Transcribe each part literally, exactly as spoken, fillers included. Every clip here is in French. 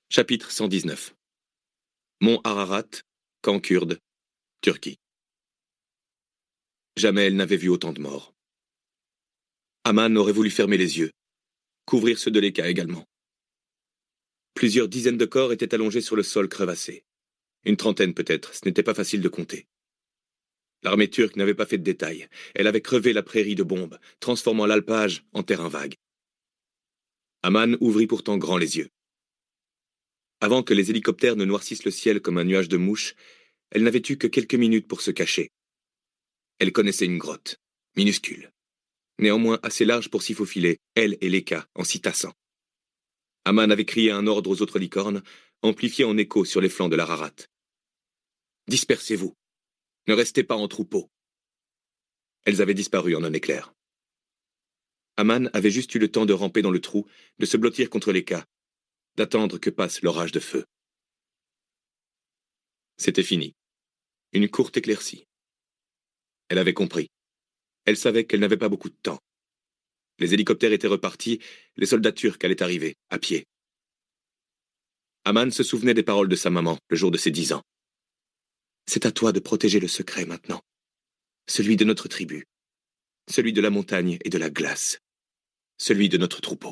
Chapitre cent dix-neuf. Mont Ararat, camp kurde, Turquie. Jamais elle n'avait vu autant de morts. Aman aurait voulu fermer les yeux, couvrir ceux de Leka également. Plusieurs dizaines de corps étaient allongés sur le sol crevassé. Une trentaine peut-être, ce n'était pas facile de compter. L'armée turque n'avait pas fait de détails. Elle avait crevé la prairie de bombes, transformant l'alpage en terrain vague. Aman ouvrit pourtant grand les yeux. Avant que les hélicoptères ne noircissent le ciel comme un nuage de mouches, elle n'avait eu que quelques minutes pour se cacher. Elle connaissait une grotte, minuscule, néanmoins assez large pour s'y faufiler, elle et Leka, en s'y tassant. Aman avait crié un ordre aux autres licornes, amplifié en écho sur les flancs de l'Ararat. « Dispersez-vous. Ne restez pas en troupeau. » Elles avaient disparu en un éclair. Aman avait juste eu le temps de ramper dans le trou, de se blottir contre Leka, d'attendre que passe l'orage de feu. C'était fini. Une courte éclaircie. Elle avait compris. Elle savait qu'elle n'avait pas beaucoup de temps. Les hélicoptères étaient repartis, les soldats turcs allaient arriver, à pied. Aman se souvenait des paroles de sa maman, le jour de ses dix ans. « C'est à toi de protéger le secret maintenant. Celui de notre tribu. Celui de la montagne et de la glace. Celui de notre troupeau. »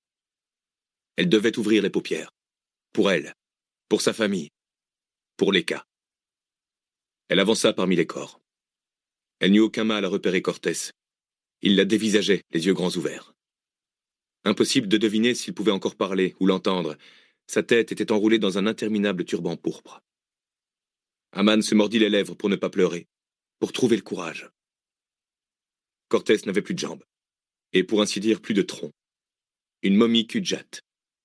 Elle devait ouvrir les paupières. Pour elle. Pour sa famille. Pour Leka. Elle avança parmi les corps. Elle n'eut aucun mal à repérer Cortés. Il la dévisageait, les yeux grands ouverts. Impossible de deviner s'il pouvait encore parler ou l'entendre. Sa tête était enroulée dans un interminable turban pourpre. Aman se mordit les lèvres pour ne pas pleurer, pour trouver le courage. Cortés n'avait plus de jambes, et pour ainsi dire plus de tronc. Une momie cul-de-jatte.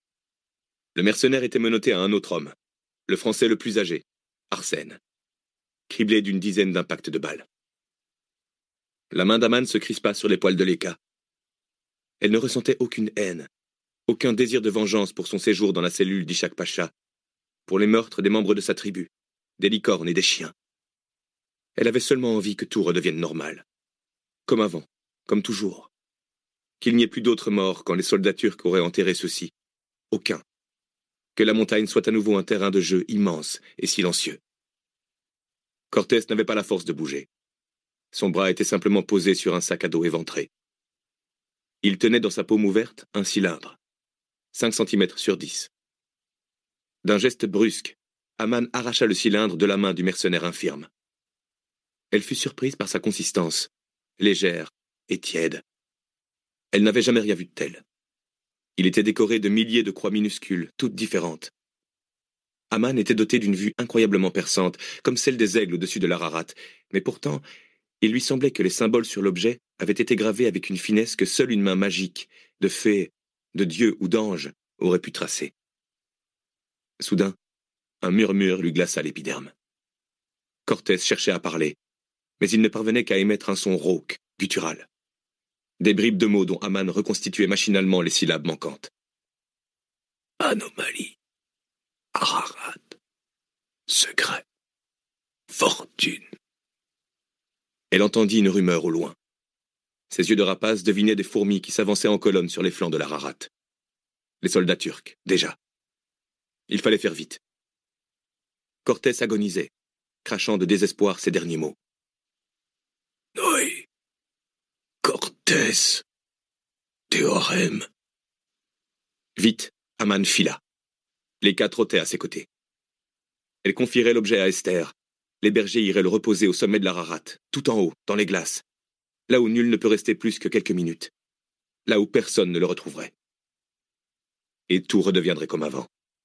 Le mercenaire était menotté à un autre homme, le Français le plus âgé, Arsène, criblé d'une dizaine d'impacts de balles. La main d'Aman se crispa sur les poils de Leka. Elle ne ressentait aucune haine, aucun désir de vengeance pour son séjour dans la cellule d'Ishak Pacha, pour les meurtres des membres de sa tribu, des licornes et des chiens. Elle avait seulement envie que tout redevienne normal. Comme avant, comme toujours. Qu'il n'y ait plus d'autres morts quand les soldats turcs auraient enterré ceux-ci. Aucun. Que la montagne soit à nouveau un terrain de jeu immense et silencieux. Cortés n'avait pas la force de bouger. Son bras était simplement posé sur un sac à dos éventré. Il tenait dans sa paume ouverte un cylindre, cinq centimètres sur dix. D'un geste brusque, Aman arracha le cylindre de la main du mercenaire infirme. Elle fut surprise par sa consistance, légère et tiède. Elle n'avait jamais rien vu de tel. Il était décoré de milliers de croix minuscules, toutes différentes. Aman était doté d'une vue incroyablement perçante, comme celle des aigles au-dessus de l'Ararat, mais pourtant, il lui semblait que les symboles sur l'objet avaient été gravés avec une finesse que seule une main magique, de fée, de dieu ou d'ange, aurait pu tracer. Soudain, un murmure lui glaça l'épiderme. Cortés cherchait à parler, mais il ne parvenait qu'à émettre un son rauque, guttural. Des bribes de mots dont Aman reconstituait machinalement les syllabes manquantes. Anomalie. Ararat. Secret. Fortune. Elle entendit une rumeur au loin. Ses yeux de rapace devinaient des fourmis qui s'avançaient en colonne sur les flancs de l'Ararat. Les soldats turcs, déjà. Il fallait faire vite. Cortés agonisait, crachant de désespoir ses derniers mots. Noi. Cortés. Théorème. Vite, Aman fila. Leka trottait à ses côtés. Elle confierait l'objet à Esther. Les bergers iraient le reposer au sommet de l'Ararat, tout en haut, dans les glaces, là où nul ne peut rester plus que quelques minutes, là où personne ne le retrouverait. Et tout redeviendrait comme avant.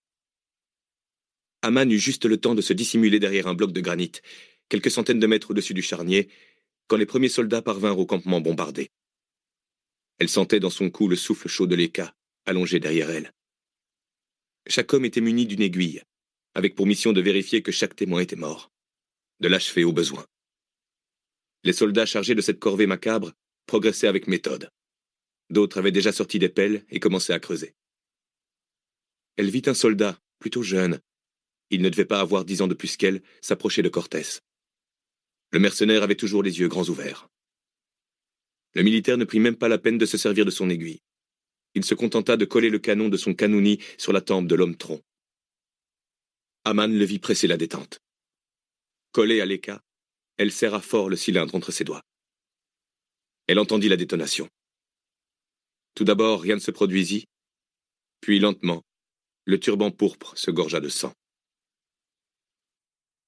Aman eut juste le temps de se dissimuler derrière un bloc de granit, quelques centaines de mètres au-dessus du charnier, quand les premiers soldats parvinrent au campement bombardé. Elle sentait dans son cou le souffle chaud de Leka, allongé derrière elle. Chaque homme était muni d'une aiguille, avec pour mission de vérifier que chaque témoin était mort, de l'achever au besoin. Les soldats chargés de cette corvée macabre progressaient avec méthode. D'autres avaient déjà sorti des pelles et commençaient à creuser. Elle vit un soldat, plutôt jeune, il ne devait pas avoir dix ans de plus qu'elle, s'approcher de Cortés. Le mercenaire avait toujours les yeux grands ouverts. Le militaire ne prit même pas la peine de se servir de son aiguille. Il se contenta de coller le canon de son canouni sur la tempe de l'homme tronc, Aman le vit presser la détente. Collée à l'éca, elle serra fort le cylindre entre ses doigts. Elle entendit la détonation. Tout d'abord, rien ne se produisit, puis lentement, le turban pourpre se gorgea de sang.